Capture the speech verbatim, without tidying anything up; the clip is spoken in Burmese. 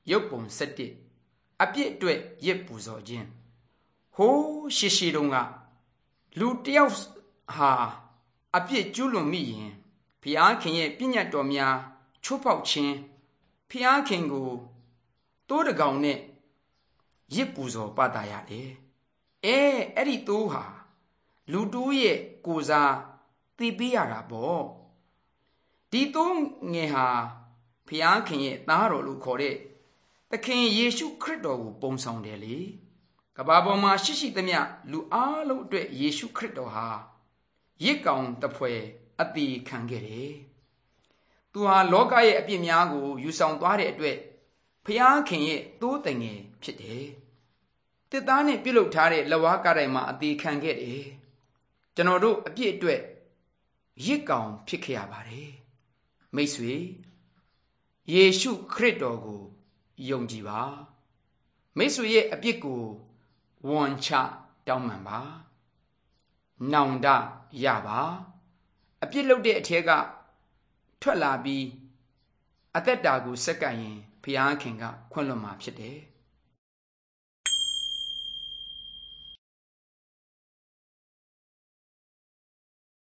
ရုပ်ပုံဆက်တစ်အပြစ်အတွက်ရစ်ပူဇော်ခြင်းဟိုးရှိရှိတုန်းကလူတယောက်ဟာအပြစ်ကျူးလွန်မိရင်ဘုရားခင်ရဲ့ပြညတ်တော်များချိုးဖောက်ခြင်းဘုရားခင်ကိုတိုးတကောင်နဲ့ရစ်ပူဇော်ပသရတယ်အဲအဲ့ဒီတိုးဟာလူတိုးရဲ့ကိုယ်စားသိပေးရတာပေါ့ဒီတိုးငယ်ဟာဘုရားခင်ရဲ့သားတော်လို့ခေါ်တဲ့သခင်ယေရှုခရစ်တော်ကိုပုံဆောင်တယ်လေကမ္ဘာပေါ်မှာရှိရှိသမျှလူအားလုံးအတွက်ယေရှုခရစ်တော်ဟာရစ်ကောင်တဖွဲအသေးခံခဲ့တယ်သူဟာလောကရဲ့အပြစ်များကိုယူဆောင်သွားတဲ့အတွက်ဘုရားခင်ရဲ့သိုးတငယ်ဖြစ်တယ်တစ်သားနဲ့ပြုတ်လုထားတဲ့လက်ဝါးကားတိုင်မှာအသေးခံခဲ့တယ်ကျွန်တော်တို့အပြစ်အတွက်ရစ်ကောင်ဖြစ်ခဲ့ရပါတယ်မိတ်ဆွေယေရှုခရစ်တော်ကိုယုံကြည်ပါမိတ်ဆွေရဲ့အပြစ်ကိုဝန်ချတောင်းပန်ပါနောင်တရပါအပြစ်လုပ်တဲ့အထက်ကထွက်လာပြီးအသက်တာကိုစက္ကန့်ရင်ဘုရားခင်ကခွင့်လွှတ်မှာဖြစ်တယ်